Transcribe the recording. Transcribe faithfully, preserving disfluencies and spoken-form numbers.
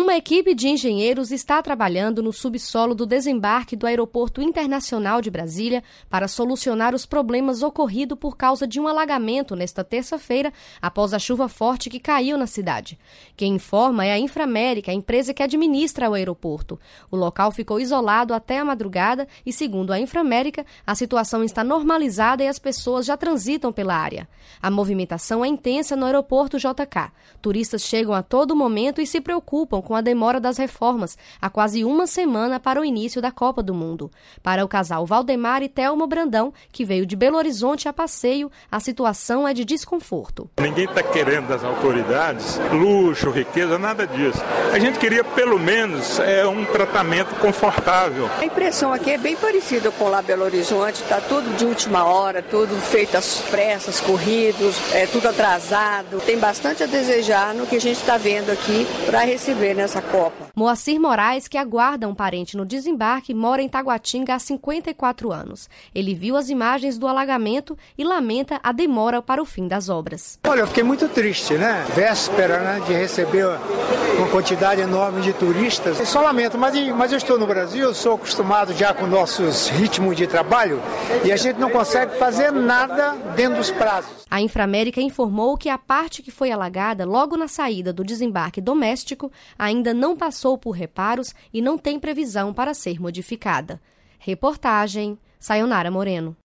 Uma equipe de engenheiros está trabalhando no subsolo do desembarque do Aeroporto Internacional de Brasília para solucionar os problemas ocorridos por causa de um alagamento nesta terça-feira, após a chuva forte que caiu na cidade. Quem informa é a Inframérica, a empresa que administra o aeroporto. O local ficou isolado até a madrugada e, segundo a Inframérica, a situação está normalizada e as pessoas já transitam pela área. A movimentação é intensa no aeroporto J K. Turistas chegam a todo momento e se preocupam com a demora das reformas, há quase uma semana para o início da Copa do Mundo. Para o casal Valdemar e Thelma Brandão, que veio de Belo Horizonte a passeio, a situação é de desconforto. Ninguém está querendo das autoridades luxo, riqueza, nada disso. A gente queria pelo menos é, um tratamento confortável. A impressão aqui é bem parecida com lá Belo Horizonte, está tudo de última hora, tudo feito às pressas, corridos, é tudo atrasado. Tem bastante a desejar no que a gente está vendo aqui para receber nessa Copa. Moacir Moraes, que aguarda um parente no desembarque, mora em Taguatinga há cinquenta e quatro anos. Ele viu as imagens do alagamento e lamenta a demora para o fim das obras. Olha, eu fiquei muito triste, né? Véspera, né, de receber uma quantidade enorme de turistas. Eu só lamento, mas, mas eu estou no Brasil, sou acostumado já com nossos ritmos de trabalho e a gente não consegue fazer nada dentro dos prazos. A Inframérica informou que a parte que foi alagada logo na saída do desembarque doméstico ainda não passou por reparos e não tem previsão para ser modificada. Reportagem Sayonara Moreno.